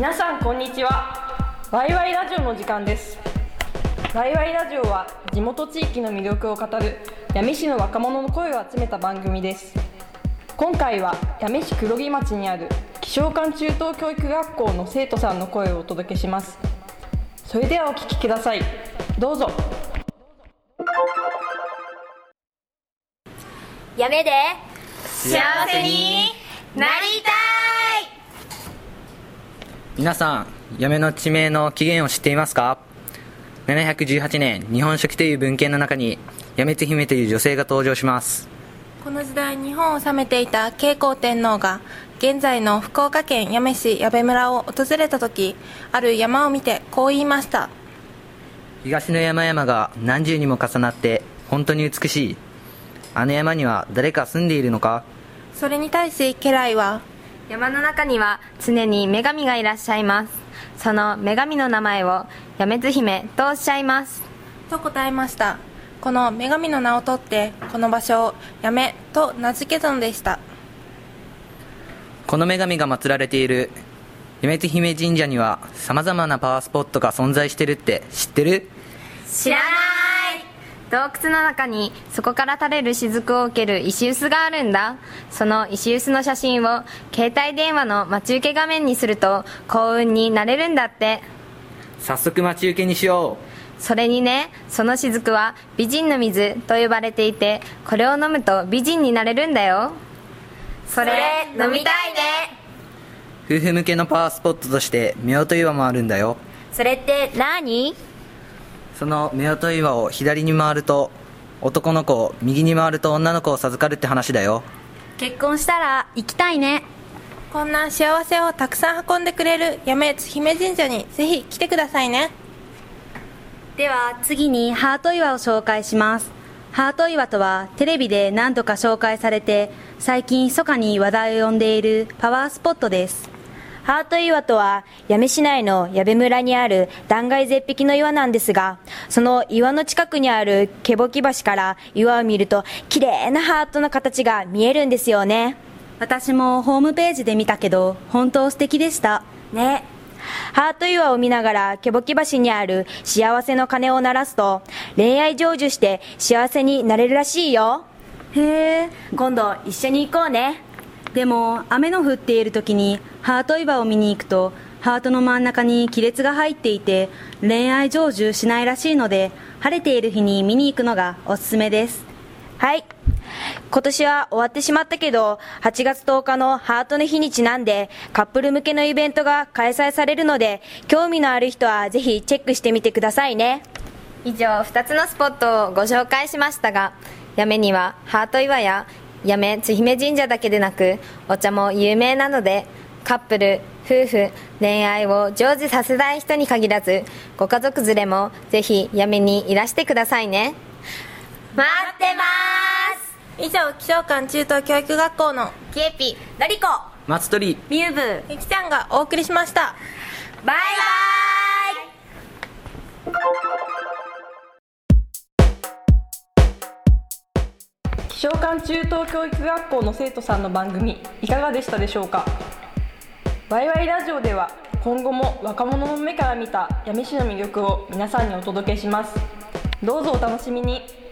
皆さんこんにちは。ワイワイラジオの時間です。ワイワイラジオは地元地域の魅力を語る八女市の若者の声を集めた番組です。今回は八女市黒木町にある気象館中等教育学校の生徒さんの声をお届けします。それではお聞きください。どうぞ。 八女で幸せになりたい。 皆さん、八女の地名の起源を知っていますか？718年、日本書紀という文献の中に八女津姫という女性が登場します。 この時代、日本を治めていた慶光天皇が現在の福岡県八女市矢部村を訪れた時、ある山を見てこう言いました。 東の山々が何重にも重なって本当に美しい。あの山には誰か住んでいるのか？ それに対し家来は、 山の中には常に女神がいらっしゃいます。その女神の名前を八女津姫とおっしゃいますと答えました。この女神の名を取ってこの場所を八女と名付けたのでした。 この女神が祀られている八女津姫神社にはさまざまなパワースポットが存在してるって知ってる？ 知らない。洞窟の中にそこから垂れる雫を受ける石臼があるんだ。その石臼の写真を携帯電話の待ち受け画面にすると幸運になれるんだって。 早速待ち受けにしよう。それにね、その雫は美人の水と呼ばれていて、これを飲むと美人になれるんだよ。それ飲みたいね。 夫婦向けのパワースポットとして夫婦岩もあるんだよ。 それって何？ その夫婦岩を左に回ると男の子を、右に回ると女の子を授かるって話だよ。 結婚したら行きたいね。 こんな幸せをたくさん運んでくれる八女津姫神社にぜひ来てくださいね。 では次にハート岩を紹介します。ハート岩とはテレビで何度か紹介されて最近密かに話題を呼んでいるパワースポットです。 ハート岩とは八女市内の矢部村にある断崖絶壁の岩なんですが、その岩の近くにあるけぼき橋から岩を見ると綺麗なハートの形が見えるんですよね。 私もホームページで見たけど本当素敵でしたね。ハート岩を見ながらけぼき橋にある幸せの鐘を鳴らすと恋愛成就して幸せになれるらしいよ。 へえ、 今度一緒に行こうね。 でも雨の降っている時にハート岩を見に行くとハートの真ん中に亀裂が入っていて恋愛成就しないらしいので、晴れている日に見に行くのがおすすめです。 はい、今年は終わってしまったけど8月10日のハートの日にちなんでカップル向けのイベントが開催されるので、興味のある人はぜひチェックしてみてくださいね。 以上2つのスポットをご紹介しましたが、八女にはハート岩や八女津姫神社だけでなくお茶も有名なので、カップル、夫婦、恋愛を成就させたい人に限らずご家族連れもぜひ八女にいらしてくださいね。待ってます。 以上、気象館中等教育学校のキエピ、のりこ、 松鳥、 ミューブ、 ゆきちゃんがお送りしました。 バイバ気象館中等教育学校の生徒さんの番組いかがでしたでしょうか？ワイワイラジオでは今後も若者の目から見た八女市の魅力を皆さんにお届けします。どうぞお楽しみに。